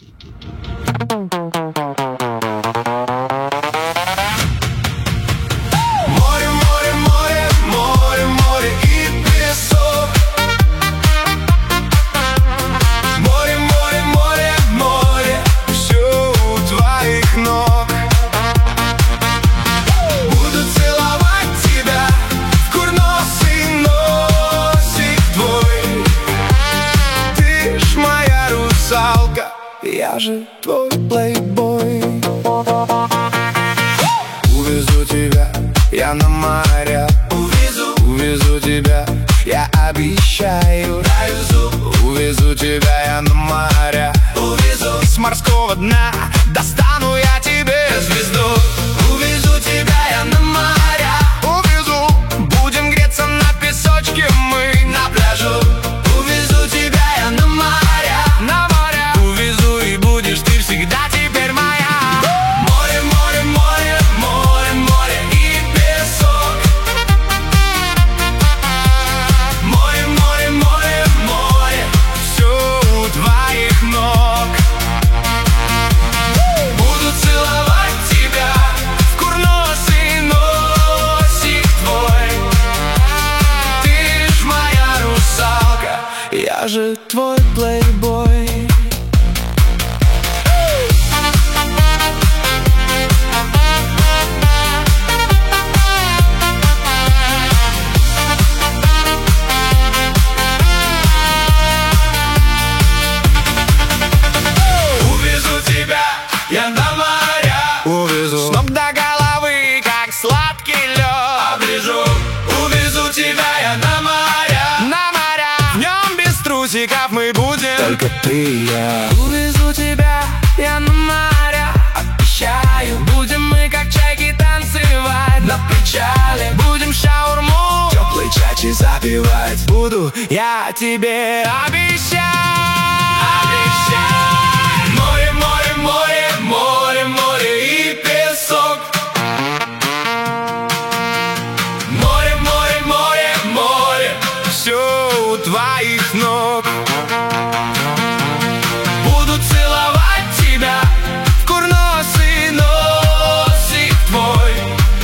Море, море, море, море, море и песок. Море, море, море, море, все у твоих ног. Буду целовать тебя в курносый носик твой. Ты ж моя русалка, я же твой плейбой. Увезу тебя я на моря, увезу тебя, я обещаю. Увезу тебя я на моря, с морского дна достану я тебе звезду. Увезу тебя я на моря, будем греться на песочке мы на пляжу. Увезу тебя я на моря, увезу, и будешь ты всегда теперь моя. Море, море, море, море, море и песок. Море, море, море, море, все у твоих ног. Буду целовать тебя в курносый носик твой. Ты ж моя русалка, я же твой плейбой. Увезу тебя я на моря, с ног до головы, как сладкий лед, оближу. Увезу тебя я на моря, в нем без трусиков мы будем только ты и я. Увезу тебя я на моря, обещаю. Будем мы как чайки танцевать на причале. Будем шаурму теплой чачи запивать. Буду я тебе обещать. Море, море, море, море, море и песок. Море, море, море, море, все у твоих ног. Буду целовать тебя в курносый носик твой.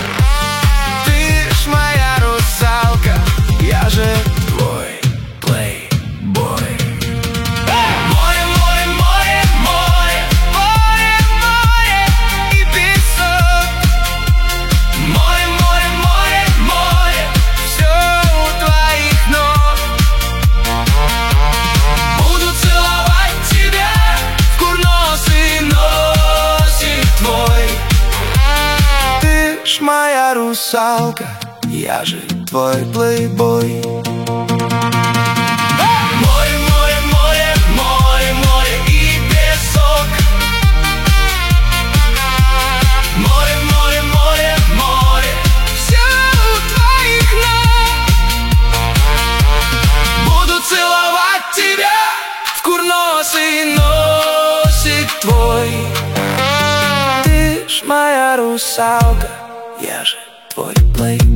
Ты ж моя русалка, я же твой плейбой. Море, море, море, море, море, море и песок. Море, море, море, море, все у твоих ног. Буду целовать тебя в курносый носик твой. Ты ж моя русалка, я же твой плейбой. Море, море, море, море, море и песок. Море, море, море, море, все у твоих ног. Буду целовать тебя в курносый носик твой. Ты ж моя русалка, я же твой плейбой.